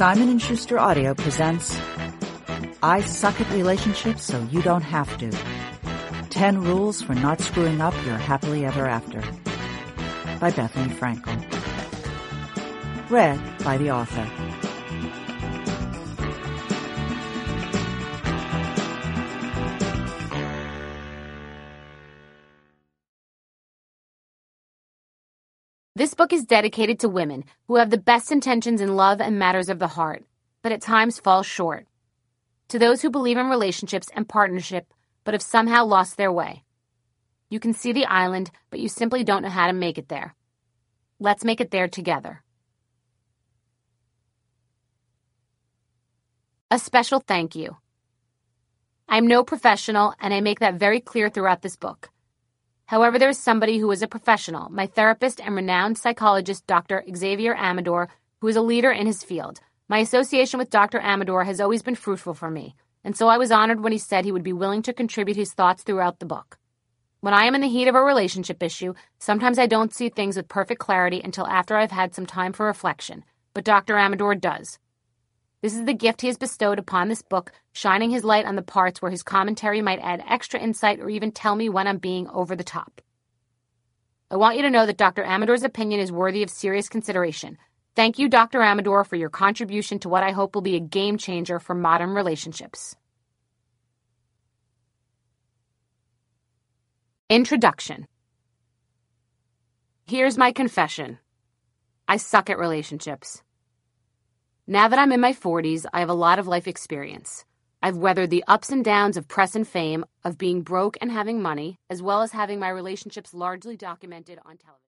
Simon & Schuster Audio presents I Suck at Relationships So You Don't Have to. 10 Rules for Not Screwing Up Your Happily Ever After by Bethany Frankel. Read by the author. This book is dedicated to women who have the best intentions in love and matters of the heart, but at times fall short. To those who believe in relationships and partnership, but have somehow lost their way. You can see the island, but you simply don't know how to make it there. Let's make it there together. A special thank you. I'm no professional, and I make that very clear throughout this book. However, there is somebody who is a professional, my therapist and renowned psychologist, Dr. Xavier Amador, who is a leader in his field. My association with Dr. Amador has always been fruitful for me, and so I was honored when he said he would be willing to contribute his thoughts throughout the book. When I am in the heat of a relationship issue, sometimes I don't see things with perfect clarity until after I've had some time for reflection, but Dr. Amador does. This is the gift he has bestowed upon this book, shining his light on the parts where his commentary might add extra insight or even tell me when I'm being over the top. I want you to know that Dr. Amador's opinion is worthy of serious consideration. Thank you, Dr. Amador, for your contribution to what I hope will be a game changer for modern relationships. Introduction. Here's my confession. I suck at relationships. Now that I'm in my 40s, I have a lot of life experience. I've weathered the ups and downs of press and fame, of being broke and having money, as well as having my relationships largely documented on television.